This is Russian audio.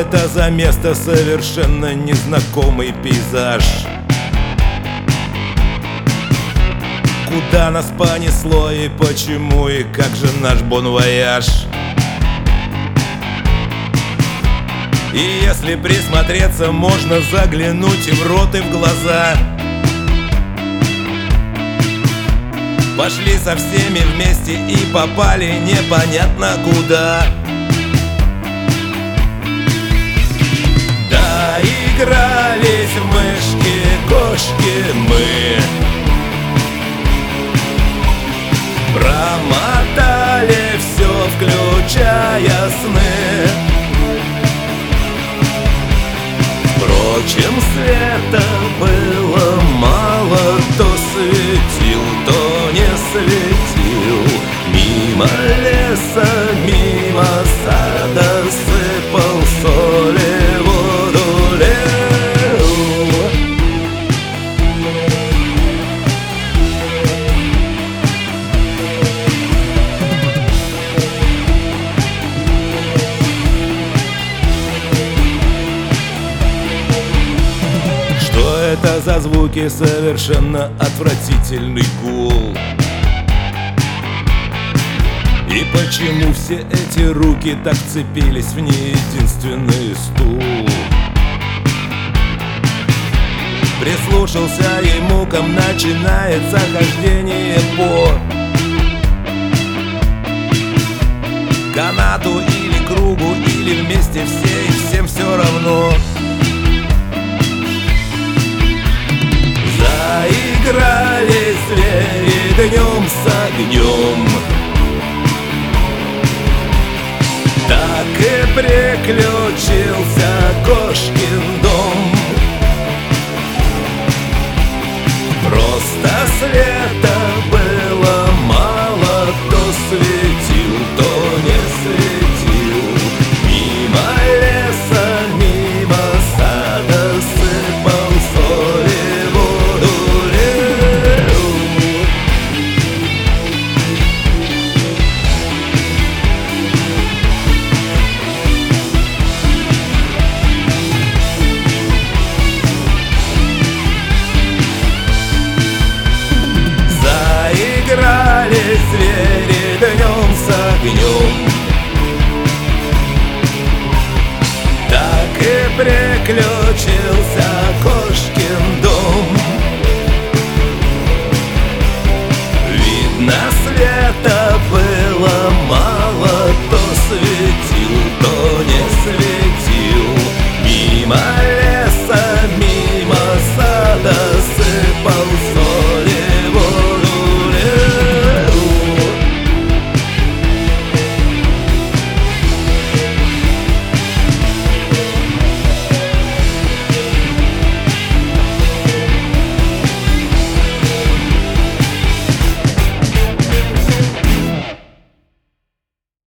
это за место? Совершенно незнакомый пейзаж. Куда нас понесло и почему, и как же наш бон-вояж? И если присмотреться, можно заглянуть и в рот, и в глаза. Пошли со всеми вместе и попали непонятно куда. Доигрались в мышки-кошки мы, промотали все, включая сны. Впрочем, света было мало, то светил, то не светил. Мимо леса, мимо сада сыпал соли, воду лил. Что это за звуки? Совершенно отвратительный гул. И почему все эти руки так вцепились в неединственный стул? Прислушался и мукам начинается хождение по канату или кругу, или вместе все, и всем все равно. Заиграли звери днем с огнем, так и приключился кошкин дом. Просто след